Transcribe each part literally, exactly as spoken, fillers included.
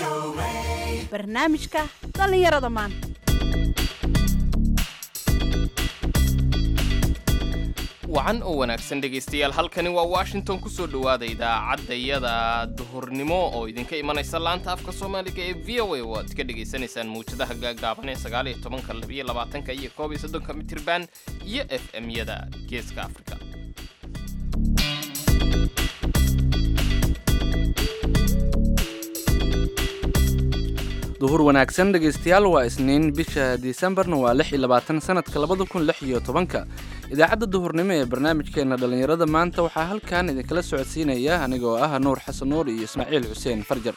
barnaamijka dhalinyarada maanta. wacan oo wanaagsan dhegaystayaal, halkani waa Washington. ku soo dhawaada idaacadayada duhurnimo oo idinka imanaysa laanta afka Soomaaliga ee V O A. waad ka dhageysanaysaan muujadaha gaagaaban ee sagaal iyo toban, laba iyo labaatan iyo koob iyo soddon mitirban iyo F M-yada Geeska Afrika. duhur wanaagsan dhegaystayaal, waa isniin bisha Disembarna waa lix iyo labaatan sanadka labada kun lix iyo tobanka. idaacadda duhurnimo ee barnaamijkeena dhalinyarada maanta waxaa halkan idinkala socodsiinaya anigoo ah Nuur Xasan Nuur iyo Ismaaciil Xuseen Farjar.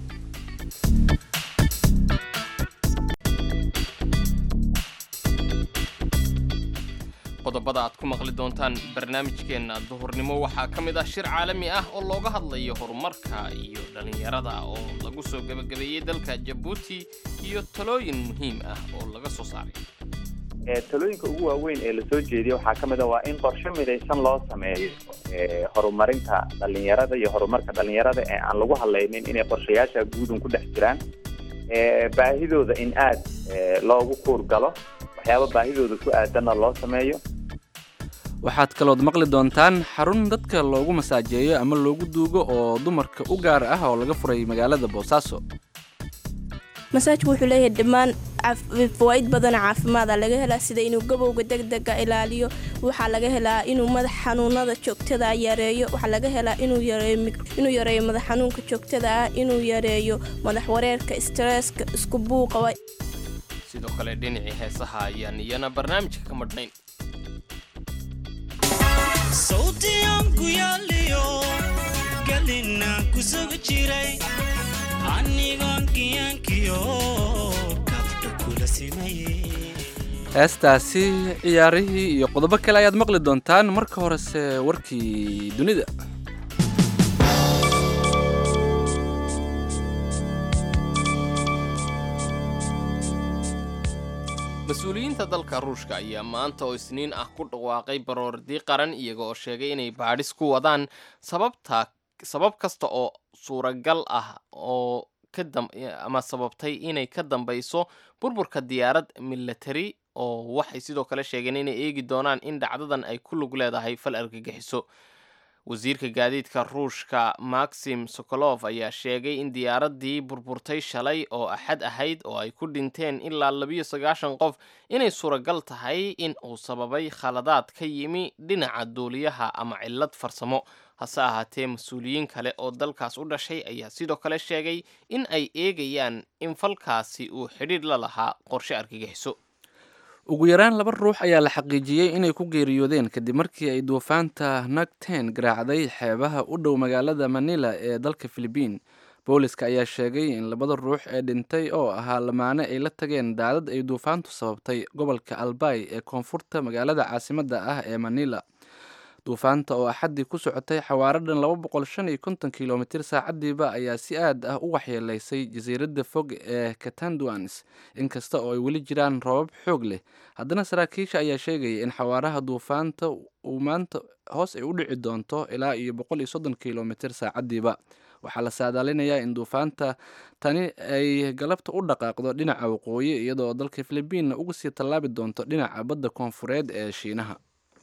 qodobada aad ku maqli doontaan barnaamijkeena duhurnimo waxaa ka mid ah shir caalami ah oo looga hadlayo horumarka iyo dhalinyarada oo lagu soo gabagabeeyey dalka Djibouti iyo talooyin muhiim ah oo laga soo saaray. ee talooyinka ugu waaweyn ee la soo jeediyay waxaa ka mid ah waa in qorshe midaysan loo sameeyo ee horumarinta dhalinyarada iyo horumarka dhalinyarada ee aan lagu hadlaynin inay qorshayaasha guud ku dhex jiraan ee baahidooda in aad loogu kuurgalo waxyaabo baahidooda ku aadanna loo sameeyo. waxaad kalood maqli doontaan xarun dadka loogu masaajeeyo ama loogu duugo oo dumarka u gaar ah oo laga furay magaalada Boosaaso. masaajku wuxuu leeyahay dhammaan fawaid badan caafimaad laga helaa, sida inuu gabowga degdega ilaaliyo, waxaa laga helaa inuu madax xanuunada joogtada yareeyo, waxaa laga helaa inuu yareeyo inuu yareeyo madax xanuunka joogtada ah, inuu yareeyo madax wareerka, stresska, isku buuqa. sidoo kale dhinacii heesaha ayaan iyana barnaamijka ka madhnayn. sawtiyanku yaaliyo galina kusugu jiray anigoon kiyankiyo kabdha kula simayey. heestaasi, ciyaarihii iyo qodobo kale ayaad maqli doontaan. marka horese warkii dunida. mas-uuliyiinta dalka Ruushka ayaa maanta oo isniin ah ku dhawaaqay baroordi qaran iyaga oo sheegay inay baadhis ku wadaan sababta sabab kasta oo suuragal ah oo ka dam ama sababtay inay ka dambayso burburka diyaarad military, oo waxay sidoo kale sheegeen inay eegi doonaan in dhacdadan ay ku lug leedahay fal argagixiso. wasiirka gaadiidka Ruushka Maxim Sokolov ayaa sheegay in diyaaradii burburtay shalay oo axad ahayd oo ay ku dhinteen ilaa laba iyo sagaashan qof inay suuragal tahay in uu sababay khaladaad ka yimi dhinaca duuliyaha ama cillad farsamo. hase ahaatee mas-uuliyiin kale oo dalkaas u dhashay ayaa sidoo kale sheegay in ay eegayaan in falkaasi uu xidhiidh la lahaa qorshe argagixiso. ugu yaraan laba ruux ayaa la xaqiijiyey inay ku geeriyoodeen kadib markii ay duufaanta Nagten garaacday xeebaha u dhow magaalada Manila ee dalka Philippine. booliska ayaa sheegay in labada ruux ee dhintay oo ahaa lamaane ay la tageen daadad ay duufaantu sababtay gobolka Albay ee koonfurta magaalada caasimadda ah ee Manila. duufaanta oo axadii ku socotay xawaaradan laba boqol shan iyo konton kiiloomitir saacadiiba ayaa si aad ah u waxyeelaysay jasiiradda fog ee Catanduanes. inkasta oo ay weli jiraan roobab xoog leh, haddana saraakiisha ayaa sheegaya in xawaaraha duufaanta uu maanta hoos ay u dhici doonto ilaa iyo boqol iyo soddon kiiloomitir saacadiiba. waxaa la saadaalinayaa in duufaanta tani ay galabta u dhaqaaqdo dhinaca waqooyi, iyadoo dalka Philippine uga sii tallaabi doonto dhinaca badda koonfureed ee Shiinaha.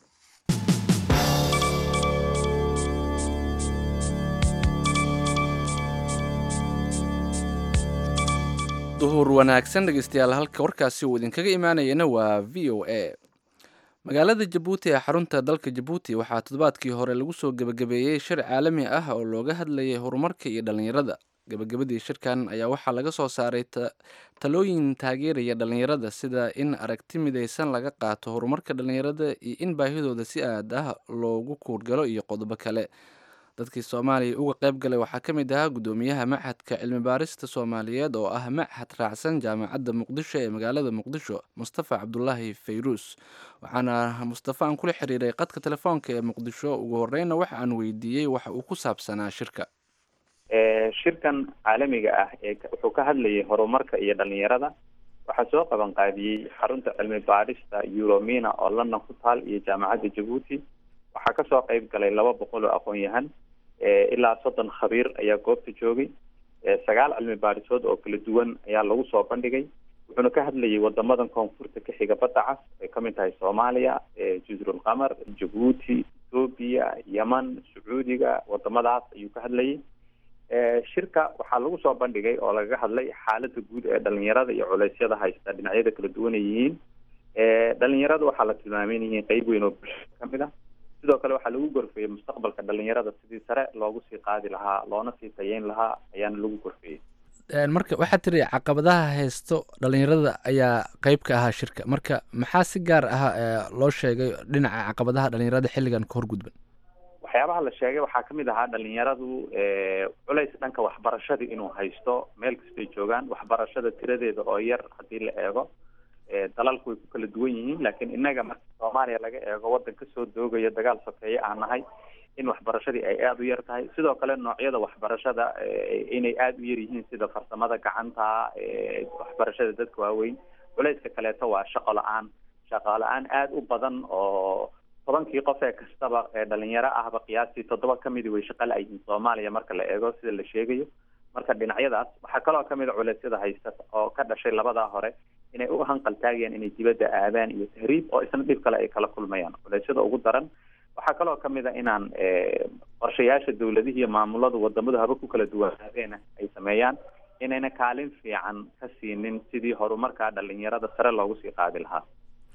duhur wanaagsan dhegaystayaal, halka warkaasi uu idinkaga imaanayana waa V O A. magaalada Djibouti ee xarunta dalka Djibouti waxaa toddobaadkii hore lagu soo gabagabeeyey shir caalami ah oo looga hadlayay horumarka iyo dhalinyarada. gabagabadii shirkan ayaa waxaa laga soo saaray talooyin taageeraya dhalinyarada, sida in aragti midaysan laga qaato horumarka dhalinyarada iyo in baahidooda si aad ah loogu kuurgalo iyo qodobo kale. dadkii Soomaaliya uga qayb galay waxaa ka mid ahaa gudoomiyaha Machadka Cilmi Baarista Soomaaliyeed oo ah machad raacsan Jaamacadda Muqdisho ee magaalada Muqdisho, Mustafa Cabdullaahi Fayruus. waxaana Mustafa aan kula xiriiray qadka telefoonka ee Muqdisho. ugu horeyna waxa aan weydiiyey waxa uu ku saabsanaa shirka. ee shirkan caalamiga ah ee wuxuu ka hadlayay horumarka iyo dhalinyarada. waxaa soo qaban qaadiyey xarunta cilmi baarista Euromina oo London ku taal iyo Jaamacadda Djibouti. waxaa kasoo qayb galay laba boqol oo aqoon-yahan ilaa soddon khabiir ayaa goobta joogay. sagaal cilmi baarisood oo kala duwan ayaa lagu soo bandhigay. wuxuuna ka hadlayay wadamadan koonfurta ka xiga badda cas ay kamid tahay soomaaliya, jazirul qamar, jabuuti, ethoobia, yemen, sacuudiga, wadamadaas ayuu ka hadlayay. shirka waxaa lagu soo bandhigay oo lagaga hadlay xaalada guud ee dhalinyarada iyo culeysyada haysta dhinacyada kala duwan ay yihiin. dhalinyarada waxaa la tilmaamay in yihiin qeyb weyn oo bulshada kamid ah. sidoo kale waxaa lagu gorfeeyey mustaqbalka dhalinyarada sidii sare loogu sii qaadi lahaa loona sii tayeyn lahaa ayaana lagu gorfeeyey. marka waxaa tiri caqabadaha haysto dhalinyarada ayaa qeyb ka ahaa shirka, marka maxaa si gaar ah loo sheegay dhinaca caqabadaha dhalinyarada xilligan ka horgudban? waxyaabaha la sheegay waxaa kamid ahaa dhalinyaradu culays dhanka waxbarashada inuu haysto meel kastay joogaan. waxbarashada tiradeeda oo yar hadii la eego dalalku way ku kala duwan yihiin, laakiin inaga marka soomaaliya laga eego wadan kasoo doogayo dagaal sokeeye aan nahay in waxbarashadii ay aada u yar tahay. sidoo kale noocyada waxbarashada inay aada u yar yihiin sida farsamada gacanta, waxbarashada dadka waaweyn. culayska kaleeto waa shaqo la-aan shaqo la-aan aada u badan oo tobankii qof ee kastaba ee dhalinyaro ahba qiyaastii toddoba kamidi way shaqo la-yihiin soomaaliya marka la eego sida la sheegayo. marka dhinacyadaas waxaa kaloo kamid a culeysyada haysta oo ka dhashay labadaa hore inay u hanqal taagayaan inay dibadda aadaan iyo tahriib oo isna dhib kale ay kala kulmayaan. culeysyada ugu daran waxaa kaloo kamid a inaan qorshayaasha dawladihi iyo maamuladu wadamadu haba ku kala duwanaadeena ay sameeyaan inayna kaalin fiican ka siinin sidii horumarka dhalinyarada sare loogu sii qaadi lahaa.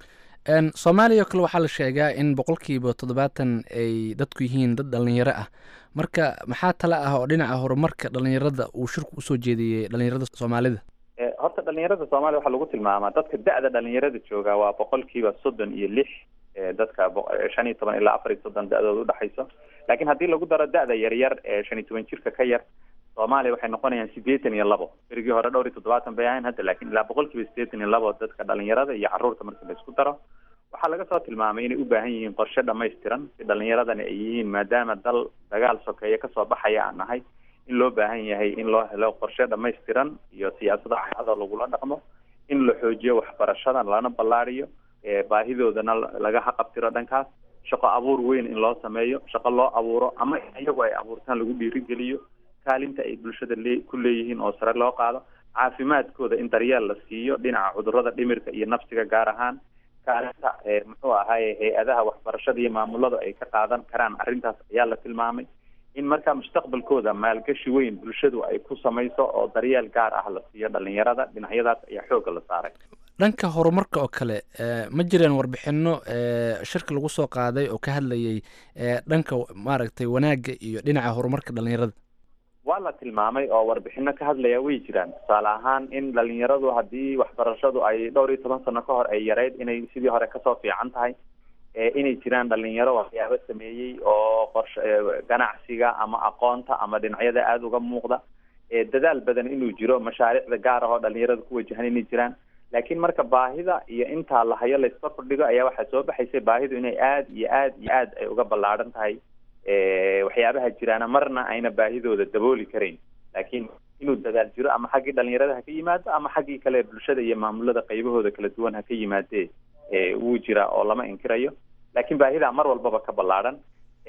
soomaaliya oo kale waxaa la sheegaa in boqolkiiba toddobaatan ay dadku yihiin dad dhalinyaro ah. marka maxaa tale ah oo dhinaca horumarka dhalinyarada uu shirku usoo jeediyey dhalinyarada soomaalida? horta dhalinyarada soomaaliya waxaa lagu tilmaamaa dadka da-da dhalinyarada jooga waa boqolkiiba soddon iyo lix, dadka shan iyo toban ilaa afar iyo soddon da-dooda udhexayso. laakiin haddii lagu daro da-da yaryar ee shan iyo toban jirka ka yar, soomaaliya waxay noqonayaan sideetan iyo labo. berigii hore dhowr iyo toddobaatan bay ahayn hadda, laakiin ilaa boqolkiiba sideetan iyo labo dadka dhalinyarada iyo caruurta marka la isku daro. waxaa laga soo tilmaamay inay u baahan yihiin qorshe dhamaystiran si dhalinyaradana ay yihiin, maadaama dal dagaal sokeeye kasoo baxaya aan nahay, in loo baahan yahay in loo helo qorshe dhamaystiran iyo siyaasada cad oo lagula dhaqmo, in la xoojiyo waxbarashada lana ballaariyo, baahidoodana laga haqabtiro dhankaas, shaqo abuur weyn in loo sameeyo, shaqo loo abuuro ama iyagu ay abuurtaan lagu dhiirigeliyo, kaalinta ay bulshada le ku leeyihiin oo sare loo qaado, caafimaadkooda in daryeel la siiyo dhinaca cudurrada dhimirka iyo nafsiga gaar ahaan, kaalinta muxuu ahaay hay-adaha waxbarashada iyo maamulada ay ka qaadan karaan arrintaas ayaa la tilmaamay. in markaa mustaqbalkooda maalgashi weyn bulshadu ay ku samayso oo daryeel gaar ah la siiyo dhalinyarada. dhinacyadaas ayaa xoogga la saaray. dhanka horumarka oo kale ma jireen warbixino shirka lagu soo qaaday oo ka hadlayay dhanka maaragtay wanaagga iyo dhinaca horumarka dhalinyarada? waa la tilmaamay oo warbixino ka hadlaya way jiraan. tusaale ahaan in dhalinyaradu haddii waxbarashadu ay dhowr iyo toban sano ka hor ay yareyd inay sidii hore kasoo fiican tahay, inay jiraan dhalinyaro waxyaabo sameeyey oo qorshe ganacsiga ama aqoonta ama dhinacyada aada uga muuqda, dadaal badan inuu jiro, mashaariicda gaar ah oo dhalinyarada ku wajahan inay jiraan. laakiin marka baahida iyo intaa la hayo la iska kordhigo ayaa waxaa soo baxaysay baahidu inay aada iyo aada iyo aada ay uga ballaadhan tahay. waxyaabaha jiraana marna ayna baahidooda dabooli karayn, laakiin inuu dadaal jiro ama xaggii dhalinyarada ha ka yimaado ama xaggii kale bulshada iyo maamulada qaybahooda kala duwan ha ka yimaadee wuu jiraa oo lama inkirayo, laakiin baahidaa mar walbaba ka ballaadhan.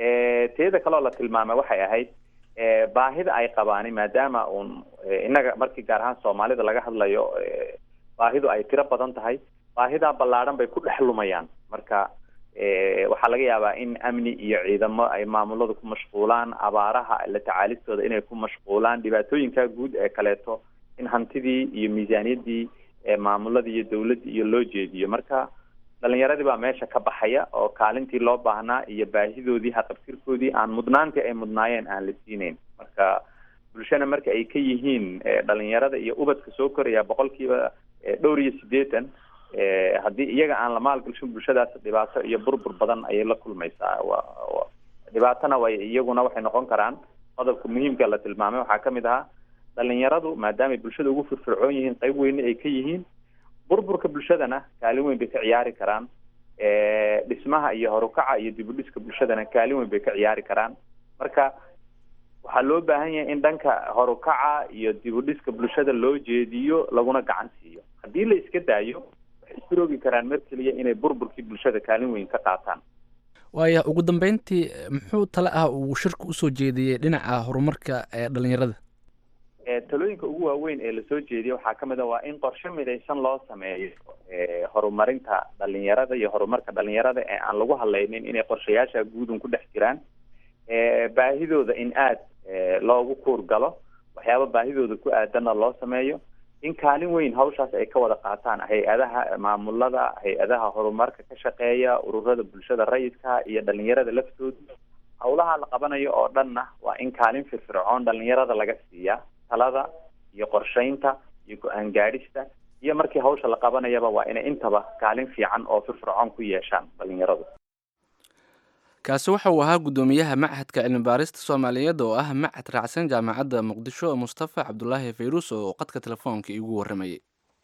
teeda kaloo la tilmaamay waxay ahayd baahida ay qabaani maadaama uun innaga markii gaar ahaan soomaalida laga hadlayo baahidu ay tiro badan tahay, baahidaa ballaadhan bay ku dhex lumayaan. marka waxaa laga yaabaa in amni iyo ciidamo ay maamuladu ku mashquulaan, abaaraha la tacaalistooda inay ku mashquulaan, dhibaatooyinka guud ee kaleeto in hantidii iyo miisaaniyadii maamuladii iyo dawladdii iyo loo jeediyo. marka dhalinyaradii baa meesha ka baxaya oo kaalintii loo baahnaa iyo baahidoodii haqabtirkoodii aan mudnaantii ay mudnaayeen aan la siinayn. marka bulshana marka ay ka yihiin dhalinyarada iyo ubadka soo koraya boqolkiiba dhowr iyo siddeetan, haddii iyaga aan la maalgashin bulshadaas dhibaato iyo burbur badan ayay la kulmaysaa. dhibaatona way iyaguna waxay noqon karaan. qodobka muhiimka la tilmaamay waxaa kamid ahaa dhalinyaradu maadaamay bulshada ugu firfircoon yihiin, qayb weyne ay ka yihiin, burburka bulshadana kaalin weyn bay ka ciyaari karaan, dhismaha iyo horukaca iyo dib u dhiska bulshadana kaalin weyn bay ka ciyaari karaan. marka waxaa loo baahan yahay in dhanka horukaca iyo dib u dhiska bulshada loo jeediyo laguna gacan siiyo. haddii la iska daayo waxay isroogi karaan mar keliya inay burburkii bulshada kaalin weyn ka qaataan. waaya ugu dambeyntii muxuu tale ah uu shirku usoo jeediyey dhinaca horumarka ee dhalinyarada? talooyinka ugu waaweyn ee lasoo jeediyo waxaa ka mid a waa in qorshe midaysan loo sameeyo horumarinta dhalinyarada iyo horumarka dhalinyarada ee aan lagu hadlaynin inay qorshayaasha guudun ku dhex jiraan baahidooda in aad loogu kuur galo waxyaaba baahidooda ku aadanna loo sameeyo in kaalin weyn hawshaas ay ka wada qaataan hay-adaha maamulada hay-adaha horumarka ka shaqeeya ururada bulshada rayidka iyo dhalinyarada laftooda howlaha la qabanayo oo dhanna waa in kaalin firfircoon dhalinyarada laga siiyaa talada iyo qorshaynta iyo go-aan gaadhista iyo markii hawsha la qabanayaba waa inay intaba kaalin fiican oo firfircoon ku yeeshaan dhalinyaradu. kaasi waxa uu ahaa guddoomiyaha machadka cilmi baarista soomaaliyeed oo ah machad raacsan jaamacadda muqdisho mustafa cabdulaahi fayruus oo qadka telefoonka iigu warramayay.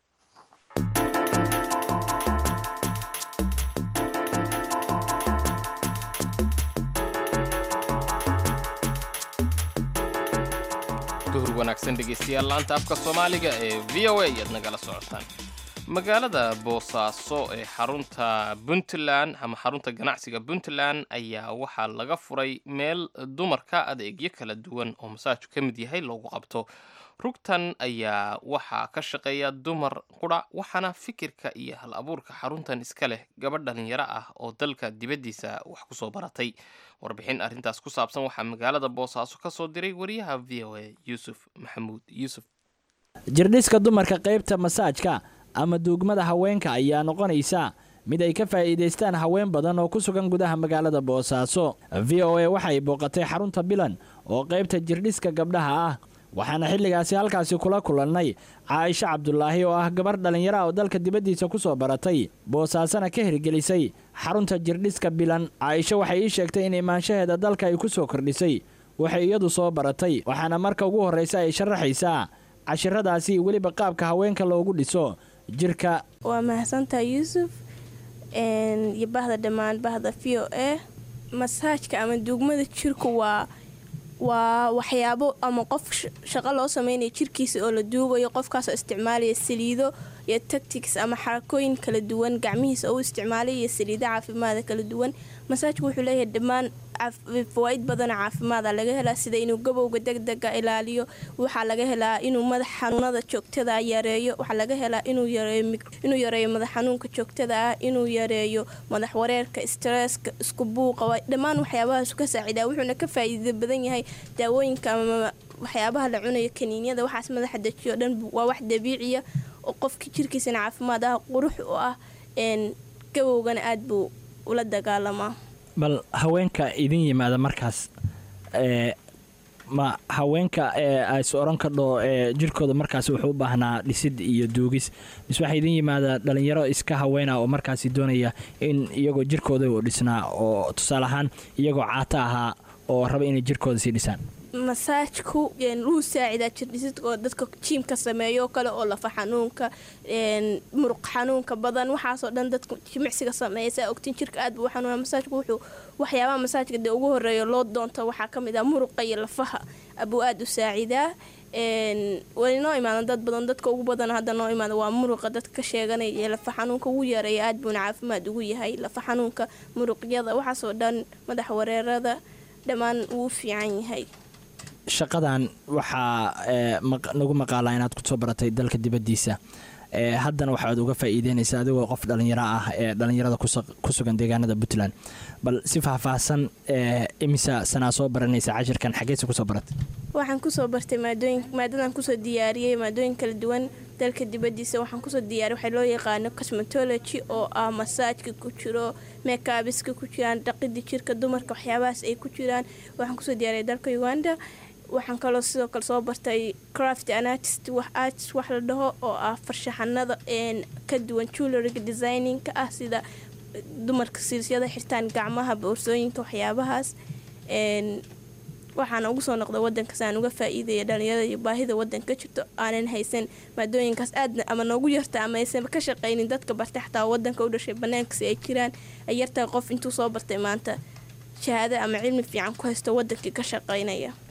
duhur wanaagsan dhegeystayaal laanta afka soomaaliga ee v o a ayaad nagala socotaan. magaalada boosaaso ee xarunta puntland ama xarunta ganacsiga puntland ayaa waxaa laga furay meel dumarka adeegyo kala duwan oo masaajku ka mid yahay loogu qabto. rugtan ayaa waxaa ka shaqeeya dumar qura waxaana fikirka iyo hal abuurka xaruntan iska leh gabadh dhalinyaro ah oo dalka dibaddiisa wax ku soo baratay. warbixin arrintaas ku saabsan waxaa magaalada boosaaso ka soo diray wariyaha v o a yuusuf maxamuud yuusuf. jirdhiska dumarka qaybta masaajka ama duugmada haweenka ayaa noqonaysa mid ay ka faa'iidaystaan haween badan oo ku sugan gudaha magaalada boosaaso. v o a waxay booqatay xarunta bilan oo qaybta jirdhiska gabdhaha ah waxaana xilligaasi halkaasi kula kulannay caaisho cabdulaahi oo ah gabarh dhallinyaro oo dalka dibaddiisa ku soo baratay boosaasana ka hirgelisay xarunta jirdhiska bilan. caaisho waxay ii sheegtay in imaanshaheeda dalka ay ku soo kordhisay waxay iyadu soo baratay waxaana marka ugu horraysa ay sharaxaysaa cashiradaasi weliba qaabka haweenka loogu dhiso jirka. waa mahadsantaha yuusuf iyo bahda dhammaan bahda v o a. masaajka ama duugmada jirku waa waa waxyaabo ama qof shaqo loo sameynaya jirkiisa oo la duugayo qofkaasoo isticmaalaya saliido iyo tactics ama xarakooyin kala duwan gacmihiisa oo u isticmaalaya iyo saliido caafimaada kala duwan. masaajku wuxuu leeyahay dhammaan fawaaid badanoo caafimaada laga helaa sida inuu gabowga degdega ilaaliyo, waxaa laga helaa inuu madax xanuunada joogtada yareeyo, waxaa laga helaa inuu yareeyo madax xanuunka joogtada ah, inuu yareeyo madax wareerka, stresska, isku buuqa, dhammaan waxyaabahaas ka saacidaa. wuxuuna ka faa'iido badan yahay daawooyinka ama waxyaabaha la cunayo kaniiniyada waxaas madaxa dejiyo dhan waa wax dabiiciya oo qofka jirkiisana caafimaad ah qurux u ah gabowgana aad buu ula dagaalamaa. bal haweenka idin yimaada markaas ma haweenka ays oran kadho jirkooda markaas wuxuu u baahnaa dhisid iyo duugis mise waxaa idin yimaada dhalinyaro iska haweena oo markaasi doonaya in iyagoo jirkooda u dhisnaa oo tusaale ahaan iyagoo caata ahaa oo raba inay jirkooda sii dhisaan? masaajku wuu saacidaa jirdhisid oo dadka jiimka sameeyo kale oo lafa xanuunka muruq xanuunka badan waxaasoo dhan dadka jimicsiga sameeya saa ogtiin jirka aad buu xanuuna. masaajku wuxuu waxyaabaha masaajka dee ugu horeeyo loo doonto waxaa ka mid ah muruqa iyo lafaha abuu aad u saacidaa. way noo imaadan dad badan dadka ugu badan hadda noo imaada waa muruqa dadka ka sheeganaya iyo lafa xanuunka ugu yareeya aad buuna caafimaad ugu yahay. lafa xanuunka muruqyada waxaasoo dhan madax wareerada dhammaan wuu fiican yahay. shaqadan waxaa nagu maqaalaa inaad kusoo baratay dalka dibaddiisa haddana waxaad uga faa'iideynaysaa adigoo qof dhallinyaro ah ee dhallinyarada ku sugan deegaanada puntland. bal si faahfaahsan imisa sanaa soo baranaysa cashirkan xageesa kusoo baratay? waxaan kusoo bartay maadooyin maadadan kusoo diyaariyey maadooyin kala duwan dalka dibaddiisa. waxaan kusoo diyaariyay waxaa loo yaqaano cosmetology oo ah masaajka ku jiro meekaabiska ku jiraan dhaqida jirka dumarka waxyaabahaas ay ku jiraan. waxaan kusoo diyaariyay dalka uganda. waxaan kaloo sidoo kale soo bartay craft and artist wax artist wax la dhaho oo ah farshaxanada ka duwan jewelry designing-ka ah sida dumarka silsiyada xirtaan gacmaha boorsooyinka waxyaabahaas. waxaana ugu soo noqda wadankaas aan uga faa'iidaya dhalinyarada iyo baahida wadanka ka jirto aanan haysan maadooyinkaas aadna ama noogu yarta ama aysan ka shaqaynin dadka bartay xataa wadanka u dhashay banaankaasi ay jiraan ay yartaa qof intuu soo bartay maanta shahaado ama cilmi fiican ku haysto wadankii ka shaqaynaya.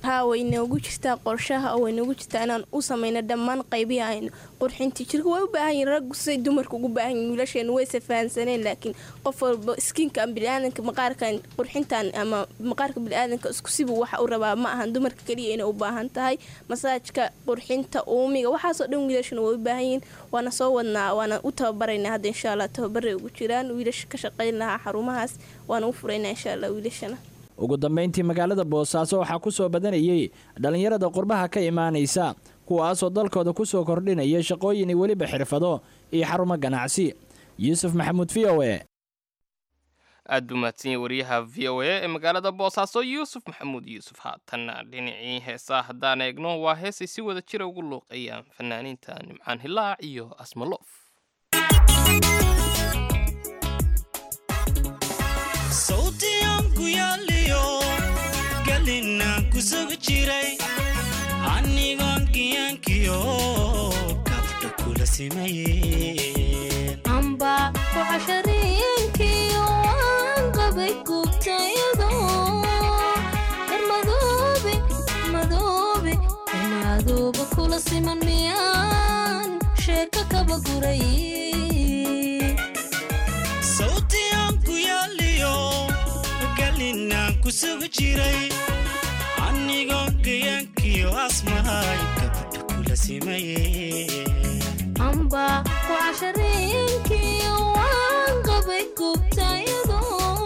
haa way noogu jirtaa qorshaha oo way noogu jirtaa inaan u samayno dhammaan qaybihi aynu qurxinta jirka way u baahan yihiin raggu say dumarku ugu baahan yihiin wiilasheena way safahansaneen laakiin qof walba skinka bini'aadanka maqaarkan qurxintan ama maqaarka bini'aadanka isku sibu waxa uu rabaa ma ahan dumarka kaliya inay u baahan tahay masaajka qurxinta uumiga waxaasoo dhan wiilashana way u baahan yihiin waana soo wadnaa waana u tababaraynaa hadda insha allah tababaray ugu jiraan wiilasha ka shaqayn lahaa xarumahaas waana u furaynaa insha allah wiilashana ugu dambeyntii magaalada boosaaso waxaa ku soo badanayay dhallinyarada qurbaha ka imaanaysa kuwaasoo dalkooda ku soo kordhinaya shaqooyin iyo weliba xirfado iyo xarumo ganacsi yuusuf maxamuud v o e aad buu mahadsan yahay wariyaha v o e ee magaalada boosaaso yuusuf maxamuud yuusuf haatanna dhinacii heesaa haddaan eegno waa heesay si wada jira ugu luuqayaan fanaaniinta nimcaan hilaac iyo asmaloof sawtiyanku yaaliyo galinaan ku sugi jiray anigoon kiyankiyo kabdha kula simayeen amba ku cashariinkiyo waan qabay gubtayado darmadoobe madoobe madooba kula siman miyaan sheeka kaba guray ku sugi jiray anigoon kiyankiyo asmahay kabdha kula simayeen amba ku cashariinkiyo waan qabay gubtayado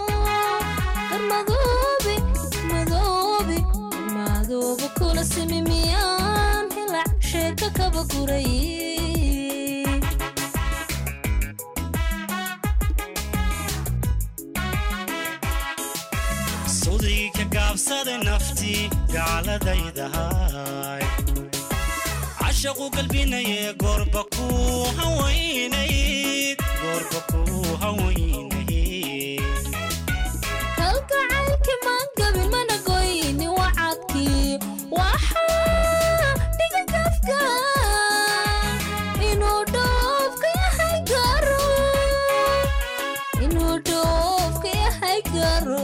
darmadoobe madoobe madooba kula simi miyaan hilac sheeka kaba guray gaabsada nafti gaaladaydahay cashaqu qalbinaye goorba ku hawaynayd goorba ku hawaynayd kalgacaylki maan gabin mana goyni wacadkii waxaa dhiga gafka inuu dhoofka yahay garo inuu dhoofka yahay garo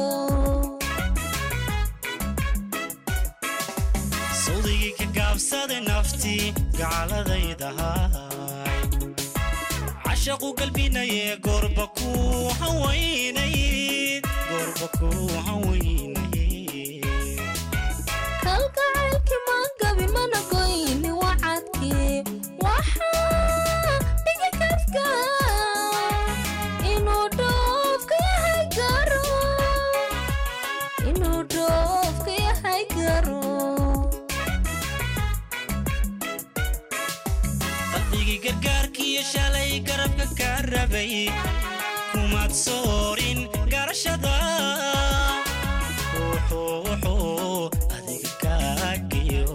gaabsada nafti gaaladaydahay cashaqu qalbinaye goorba ku hawaynayd goorba ku hawaynayd kalgacaylki maan gabin mana goyni wacadkii waxaa dhiga gafka inuu dhoofka yahay garo inuu dhoofka yahay garo gargaarkiyo shalay garabka ka rabay kumaad soorin garashada wuxuu adiga kaagiyo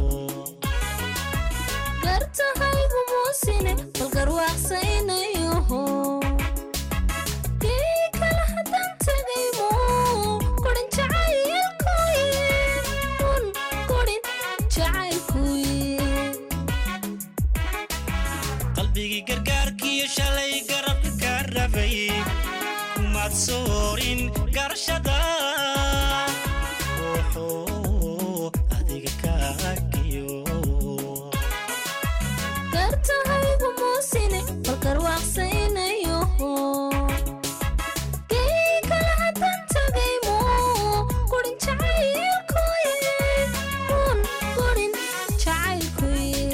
gartahaygu muusine bal garwaaqsaynayoho kii kala haddaan tegaymo korin jacaylkuye un korin jacaylkuye qalbigii gargaarkiyo shalay garabka ka rabay kumaad soorin garashada wuxuu adiga kaagiyo gartahaygu muusine bal garwaaqsaynayoho kii kala haddaan tegaymo korin jacaylkuye un korin jacaylkuye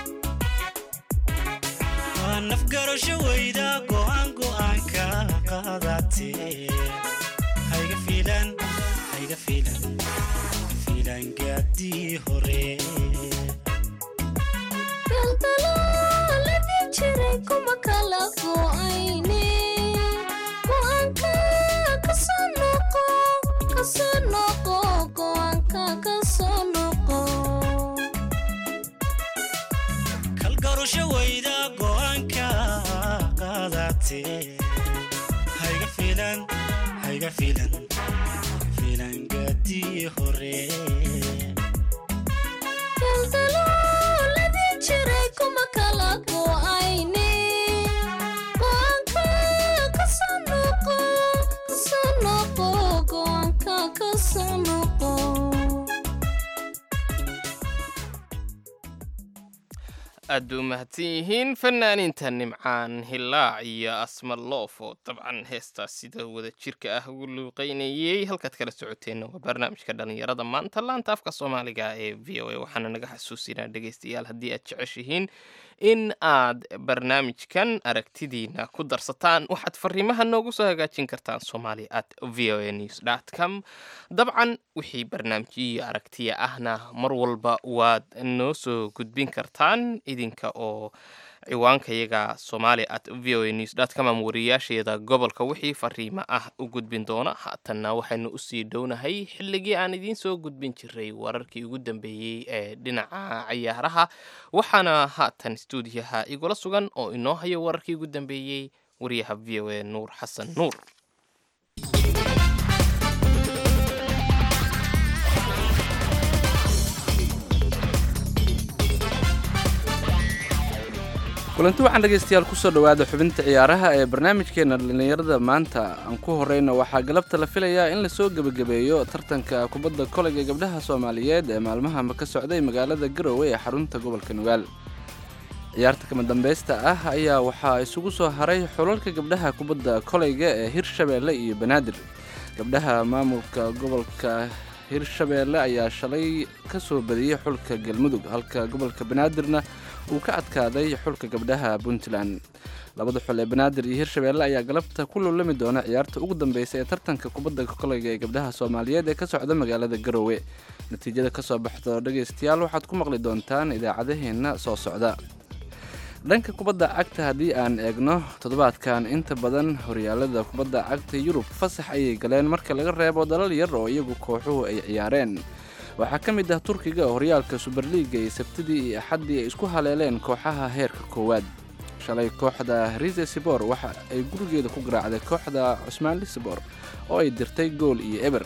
nafgarasho weyda go'aan go'aanka qaadatee hayga fiilan hayga fiilan fiilan gaadii hore daldalooladii jiray kuma kala go'ayne go'aanka kasoo noqo kasoo noqo go'aanka kasoo noqo kalgarasho weyda go'aanka qaadatee hayga fiilan hayga fiilan fiilan gaadii hore daldalooladii jiray kuma kala go'ayne go'aanka kasoo noqo kasoo noqo go'aanka kasoo noqo aad u mahadsan yihiin fanaaniinta nimcaan hilaac iyo asma loof oo dabcan heestaas sida wada jirka ah ugu luuqeynayey halkaad kala socoteenna waa barnaamijka dhallinyarada maanta laanta afka soomaaliga ee v o a waxaana naga xasuusinaa dhegaystayaal haddii aad jeceshihiin in aad barnaamijkan aragtidiina ku darsataan waxaad fariimaha noogu soo hagaajin kartaan somali at v o a news dot com dabcan wixii barnaamijyo aragtiya ahna mar walba waad noo soo gudbin kartaan idinka oo ciwaankayaga somali at v o a news dot com ama wariyaasheeda gobolka wixii fariimo ah u gudbin doona haatanna waxaynu usii dhownahay xilligii aan idiin soo gudbin jiray wararkii ugu dambeeyey ee dhinaca cayaaraha waxaana haatan stuudiyaha igula sugan oo inoo hayo wararkii ugu dambeeyey wariyaha v o a nuur xasan nuur. kulanti waxaan dhegaystayaal kusoo dhowaada xubinta ciyaaraha ee barnaamijkeena dhallinyarada maanta aan ku horeyna waxaa galabta la filayaa in lasoo gebagabeeyo tartanka kubadda kolayga gabdhaha soomaaliyeed ee maalmahama ka socday magaalada garowe ee xarunta gobolka nugaal. ciyaarta kama dambeysta ah ayaa waxaa isugu soo haray xulalka gabdhaha kubadda kolayga ee hirshabeelle iyo banaadir. gabdhaha maamulka gobolka hirshabeelle ayaa shalay ka soo badiyey xulka galmudug halka gobolka banaadirna uu ka adkaaday xulka gabdhaha puntland. labada xul ee banaadir iyo hirshabeelle ayaa galabta ku lulami doona ciyaarta ugu dambeysa ee tartanka kubadda kolayga ee gabdhaha soomaaliyeed ee ka socda magaalada garowe. natiijada kasoo baxdo dhegaystayaal waxaad ku maqli doontaan idaacadaheena soo socda. dhanka kubadda cagta haddii aan eegno toddobaadkan inta badan horyaalada kubadda cagta yurub fasax ayay galeen marka laga reebo dalal yar oo iyagu kooxuhu ay ciyaareen. waxaa ka mid ah turkiga oo horyaalka suberliiga iyo sabtidii iyo axaddii ay isku haleeleen kooxaha heerka koowaad. shalay kooxda rize sibor waxa ay gurigeeda ku garaacday kooxda cusmaan lisabor oo ay dirtay gool iyo eber.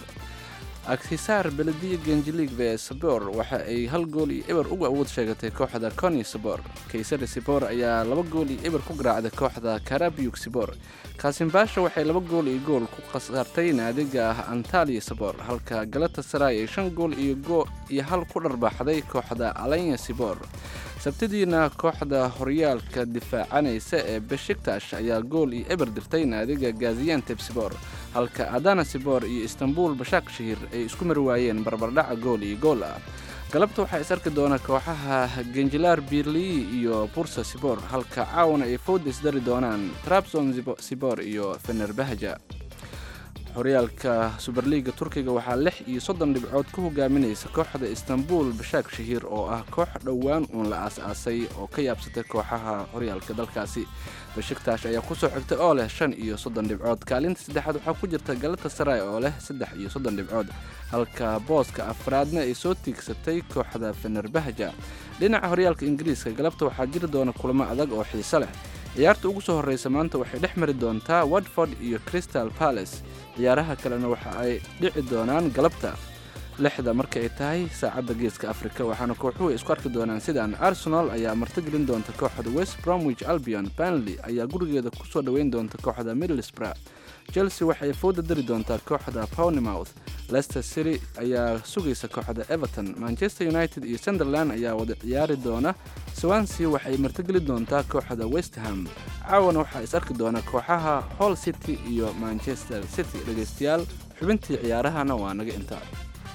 akhisaar belediya genjilig ve sabor waxa ay hal gool iyo eber uga awood sheegatay kooxda coni sabor. kaysari sibor ayaa laba gool iyo eber ku garaacday kooxda karabiyug sibor. kaasimbaasha waxay laba gool iyo gool ku khasaartay naadiga ah antaliya sabor halka galata saray ay shan gool iyo go iyo hal ku dharbaaxday kooxda alanya sibor. sabtidiina kooxda horyaalka difaacanaysa ee beshiktash ayaa gool iyo eber dirtay naadiga gazianteb sibor halka adana sibor iyo istanbul bashak shahir ay isku mari waayeen barbardhaca gool iyo gool ah. galabta waxaa is arki doona kooxaha genjilar birlii iyo bursa sibor halka caawana ay fowda isdari doonaan trabzon sibor iyo fenerbahja. horyaalka suberliiga turkiga waxaa lix iyo soddon dhibcood ku hogaaminaysa kooxda istanbul bashak shahir oo ah koox dhowaan uun la aas-aasay oo ka yaabsatay kooxaha horyaalka dalkaasi. bashiktash ayaa kusoo xigtay oo leh shan iyo soddon dhibcood. kaalinta saddexaad waxaa ku jirta galata saray oo leh saddex iyo soddon dhibcood halka booska afraadna ay soo tiigsatay kooxda fenerbahja. dhinaca horyaalka ingiriiska galabta waxaa jiri doona kulamo adag oo xiiso leh. ciyaarta ugu soo horreysa maanta waxay dhex mari doontaa watford iyo crystal palace. ciyaaraha kalena waxa ay dhici doonaan galabta lixda marka ay tahay saacadda geeska afrika waxaana kooxuhu ay isku arki doonaan sidaan arsenal ayaa martigelin doonta kooxda west bromwich albion. banley ayaa gurigeeda kusoo dhoweyn doonta kooxda middlesbrough. chelsea waxay fowda dari doontaa kooxda pownmouth. leicester city ayaa sugaysa kooxda everton. manchester united iyo sunderland ayaa wada ciyaari doona. swansea waxay martigeli doontaa kooxda west ham. caawana waxaa is arki doona kooxaha hall city iyo manchester city. dhegaystayaal xubintii ciyaarahana waa naga intaa.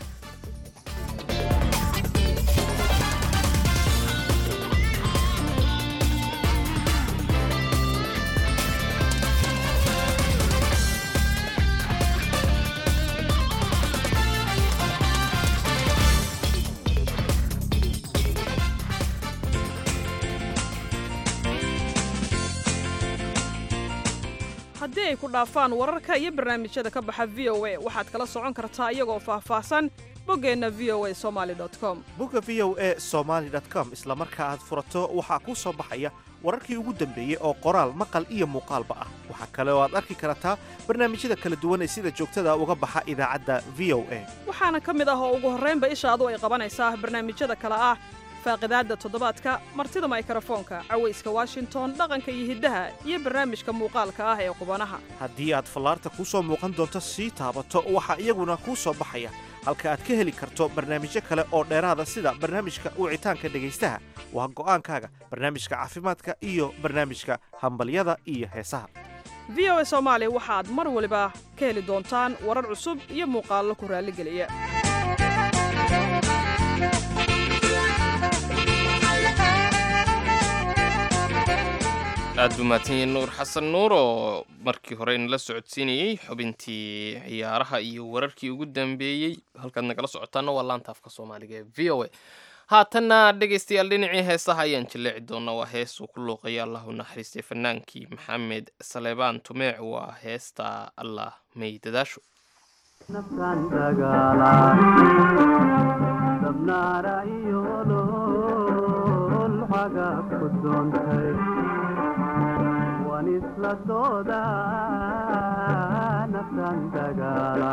haddii ay ku dhaafaan wararka iyo barnaamijyada ka baxa v o a waxaad kala socon kartaa iyagoo faahfaahsan boggeenna v o a somaali com. bogga v o a somaali com isla marka aad furato waxaa kuu soo baxaya wararkii ugu dambeeyey oo qoraal maqal iyo muuqaalba ah. waxaa kale oo aad arki kartaa barnaamijyada kala duwan ee sida joogtada uga baxa idaacadda v o a. waxaana ka mid ah oo ugu horraynba ishaadu ay qabanaysaa barnaamijyada kale ah faaqidaadda toddobaadka martida mikrofoonka cawayska washington dhaqanka iyo hiddaha iyo barnaamijka muuqaalka ah ee qubanaha. haddii aad fallaarta kuu soo muuqan doonto sii taabato waxaa iyaguna kuu soo baxaya halka aad ka heli karto barnaamijyo kale oo dheeraada sida barnaamijka wicitaanka dhegaystaha waa go'aankaaga barnaamijka caafimaadka iyo barnaamijka hambalyada iyo heesaha v o a soomaali waxaad mar waliba ka heli doontaan warar cusub iyo muuqaallo ku raalligeliya aad buu mahadsanyahay nuur xasan nuur oo markii hore inala socodsiinayey xubintii ciyaaraha iyo wararkii ugu dambeeyey halkaad nagala socotaana waa laanta afka soomaaliga ee v o a haatanna dhegaystayaal dhinacii heesaha ayaan jilleeci doonaa waa hees uu ku luuqaya allahu naxariistay fanaankii maxamed saleebaan tumeec waa heesta allah may dadaasho isla dooda naftan dagaala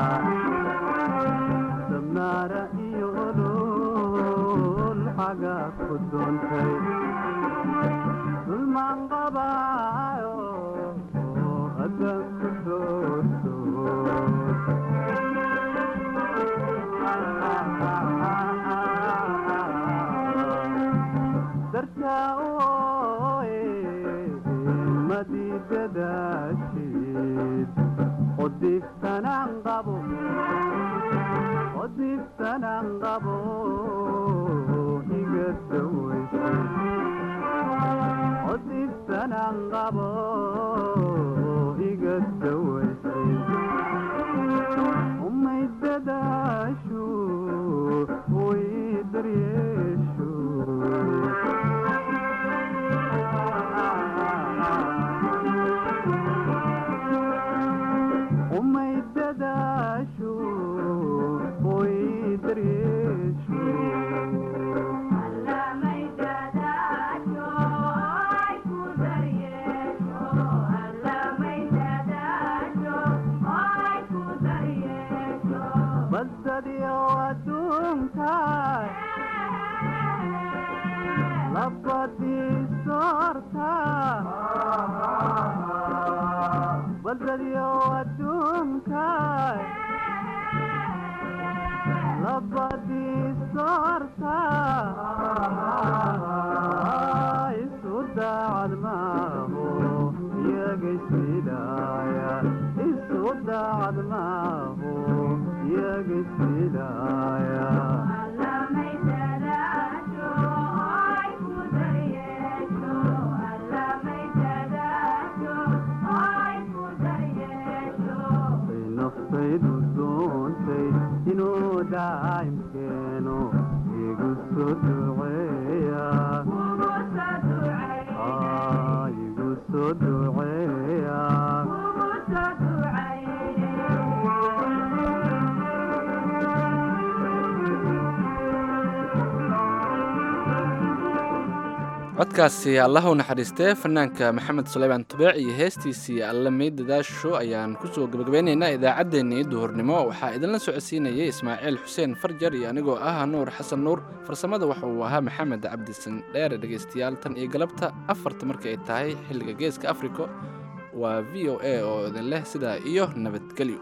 sabnaara iyo olol xaga ku doontay dulmaan qabaayo hadan ku doorto dartaa dadaashid qodiftanaan qabo qodiftanaan qabo iga dawaysid qodiftanaan qabo iga dawaysid umay dadaashu way daryeeshu codkaasi allah u naxariistee fanaanka maxamed suleymaan tubeec iyo heestiisii alle may dadaasho ayaan kusoo gabagabeynaynaa idaacaddeenii duhurnimo waxaa idinla socodsiinayay ismaaciil xuseen farjar iyo anigoo ah nuur xasan nuur farsamada waxa uu ahaa maxamed cabdisan dheere dhegaystayaal tan iyo galabta afarta marka ay tahay xilliga geeska afrika waa v o a oo idin leh sidaa iyo nabadgelyo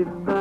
cidda